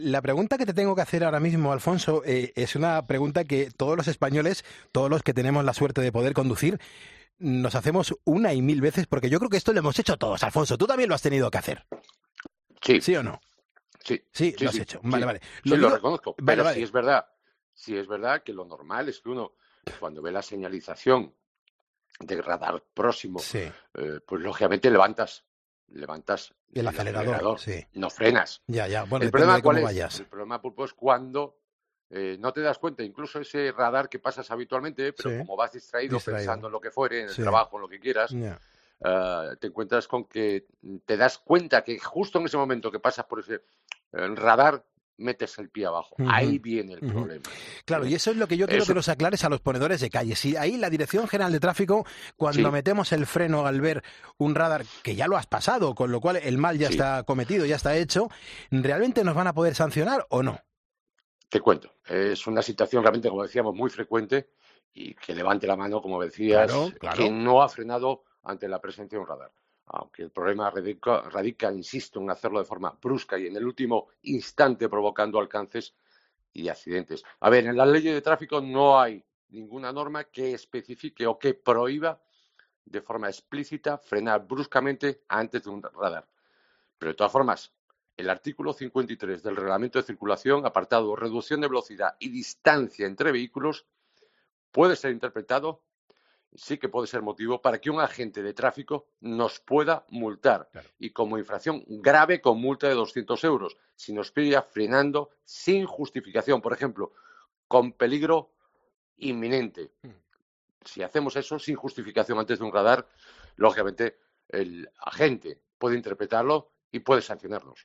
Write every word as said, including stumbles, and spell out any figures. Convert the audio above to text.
La pregunta que te tengo que hacer ahora mismo, Alfonso, eh, es una pregunta que todos los españoles, todos los que tenemos la suerte de poder conducir, nos hacemos una y mil veces, porque yo creo que esto lo hemos hecho todos. Alfonso, tú también lo has tenido que hacer. Sí, ¿Sí o no? sí, Sí, sí, lo has sí, hecho. Vale, sí, vale. sí, Lo lo digo... reconozco. Vale, Pero sí vale. es verdad, sí es verdad que lo normal es que uno, cuando ve la señalización de radar próximo, Sí. eh, pues lógicamente levantas, levantas El el acelerador, acelerador, sí. no frenas. Ya, ya. Bueno, ¿El depende de problema cuál cómo es? vayas. El problema, Pulpo, es cuando eh, no te das cuenta, incluso ese radar que pasas habitualmente, Sí. pero como vas distraído Distraído. pensando en lo que fuere, en el Sí. trabajo, en lo que quieras, Ya. uh, te encuentras con que te das cuenta que justo en ese momento que pasas por ese eh, radar, metes el pie abajo. Ahí Ujú, viene el ujú. problema. Claro, ¿eh? y eso es lo que yo quiero que Eso, nos aclares a los ponedores de calle. Si ahí la Dirección General de Tráfico, cuando sí, metemos el freno al ver un radar, que ya lo has pasado, con lo cual el mal ya sí. está cometido, ya está hecho, ¿realmente nos van a poder sancionar o no? Te cuento, es una situación realmente, como decíamos, muy frecuente y que levante la mano, como Claro, decías, claro. quien no ha frenado ante la presencia de un radar. Aunque el problema radica, radica, insisto, en hacerlo de forma brusca y en el último instante provocando alcances y accidentes. A ver, en la ley de tráfico no hay ninguna norma que especifique o que prohíba de forma explícita frenar bruscamente antes de un radar. Pero de todas formas, el artículo cincuenta y tres del Reglamento de Circulación, apartado reducción de velocidad y distancia entre vehículos, puede ser interpretado, sí que puede ser motivo para que un agente de tráfico nos pueda multar Claro. y como infracción grave con multa de doscientos euros si nos pilla frenando sin justificación, por ejemplo, con peligro inminente. Si hacemos eso sin justificación antes de un radar, lógicamente el agente puede interpretarlo y puede sancionarnos.